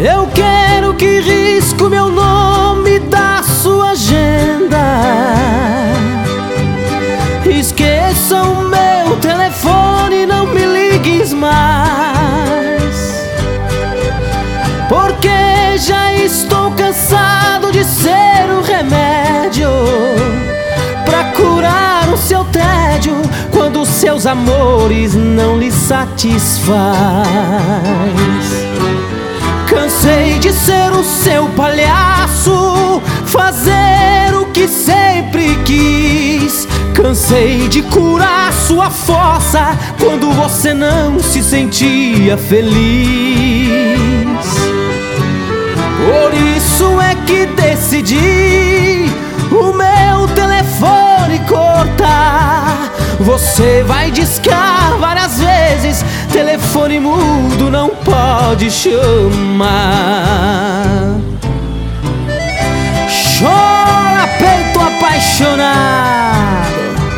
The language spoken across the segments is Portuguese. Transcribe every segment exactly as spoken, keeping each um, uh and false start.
Eu quero que risque o meu nome da sua agenda. Esqueça o meu telefone, não me ligues mais, porque já estou cansado de ser o remédio pra curar o seu tédio quando seus amores não lhe satisfaz. Cansei de ser o seu palhaço, fazer o que sempre quis. Cansei de curar sua fossa quando você não se sentia feliz. Por isso é que decidi o meu telefone cortar. Você vai discar várias vezes, telefone mudo não pode chamar. Chora, peito apaixonado.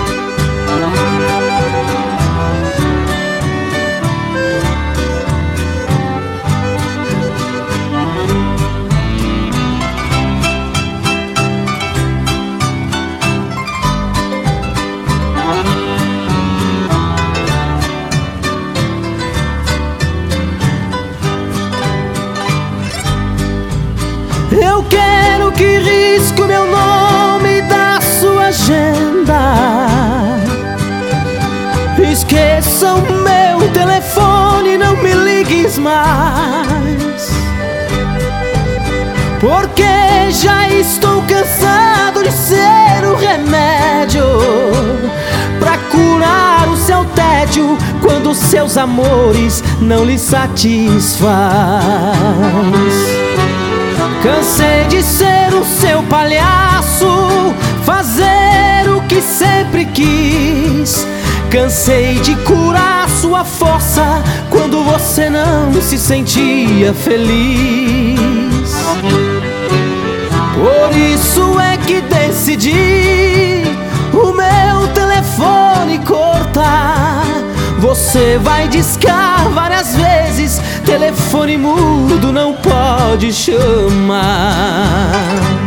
Eu quero que risque o meu nome da sua agenda. Esqueça o meu telefone, não me ligues mais, porque já estou cansado de ser o remédio pra curar o seu tédio quando seus amores não lhe satisfaz. Cansei de ser o seu palhaço, fazer o que sempre quis. Cansei de curar sua força quando você não se sentia feliz. Por isso é que decidi o meu telefone cortar. Você vai discar várias vezes, telefone mudo não pode chamar.